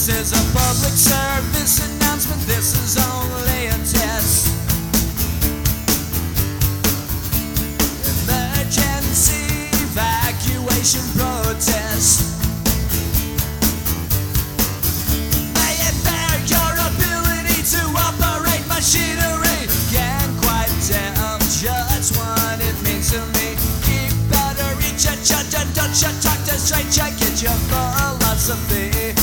This is a public service announcement, this is only a test. Emergency evacuation protest. May impair your ability to operate machinery. Can't quite tell just what it means to me. Keep better, reach a judge and don't you talk to stranger, get your philosophy.